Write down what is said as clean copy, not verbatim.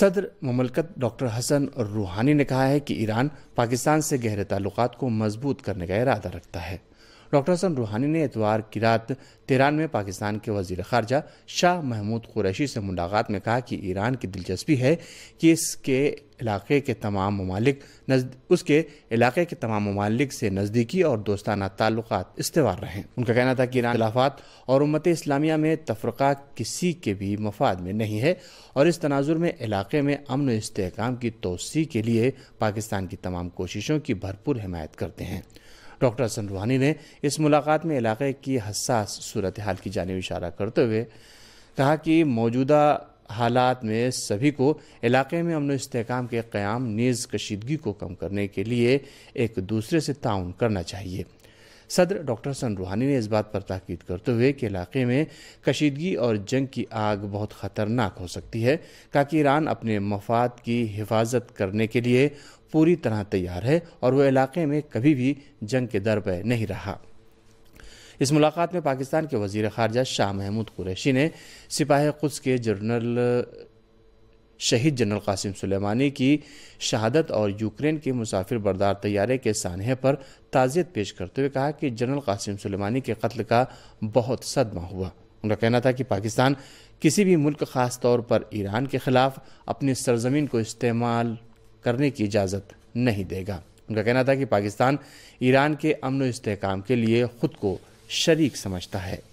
صدر مملکت ڈاکٹر حسن روحانی نے کہا ہے کہ ایران پاکستان سے گہرے تعلقات کو مضبوط کرنے کا ارادہ رکھتا ہے۔ ڈاکٹر حسن روحانی نے اتوار کی رات تہران میں پاکستان کے وزیر خارجہ شاہ محمود قریشی سے ملاقات میں کہا کہ ایران کی دلچسپی ہے کہ اس کے علاقے کے تمام ممالک سے نزدیکی اور دوستانہ تعلقات استوار رہیں۔ ان کا کہنا تھا کہ ایران خلافات اور امت اسلامیہ میں تفرقہ کسی کے بھی مفاد میں نہیں ہے اور اس تناظر میں علاقے میں امن و استحکام کی توسیع کے لیے پاکستان کی تمام کوششوں کی بھرپور حمایت کرتے ہیں۔ ڈاکٹر حسن روحانی نے اس ملاقات میں علاقے کی حساس صورتحال کی جانب اشارہ کرتے ہوئے کہا کہ موجودہ حالات میں سبھی کو علاقے میں امن و استحکام کے قیام نیز کشیدگی کو کم کرنے کے لیے ایک دوسرے سے تعاون کرنا چاہیے۔ صدر ڈاکٹر حسن روحانی نے اس بات پر تاکید کرتے ہوئے کہ علاقے میں کشیدگی اور جنگ کی آگ بہت خطرناک ہو سکتی ہے کہا کہ ایران اپنے مفاد کی حفاظت کرنے کے لیے پوری طرح تیار ہے اور وہ علاقے میں کبھی بھی جنگ کے در پہ نہیں رہا۔ اس ملاقات میں پاکستان کے وزیر خارجہ شاہ محمود قریشی نے سپاہ قدس کے شہید جنرل قاسم سلیمانی کی شہادت اور یوکرین کے مسافر بردار طیارے کے سانحے پر تعزیت پیش کرتے ہوئے کہا کہ جنرل قاسم سلیمانی کے قتل کا بہت صدمہ ہوا۔ ان کا کہنا تھا کہ پاکستان کسی بھی ملک خاص طور پر ایران کے خلاف اپنی سرزمین کو استعمال کرنے کی اجازت نہیں دے گا۔ ان کا کہنا تھا کہ پاکستان ایران کے امن و استحکام کے لیے خود کو شریک سمجھتا ہے۔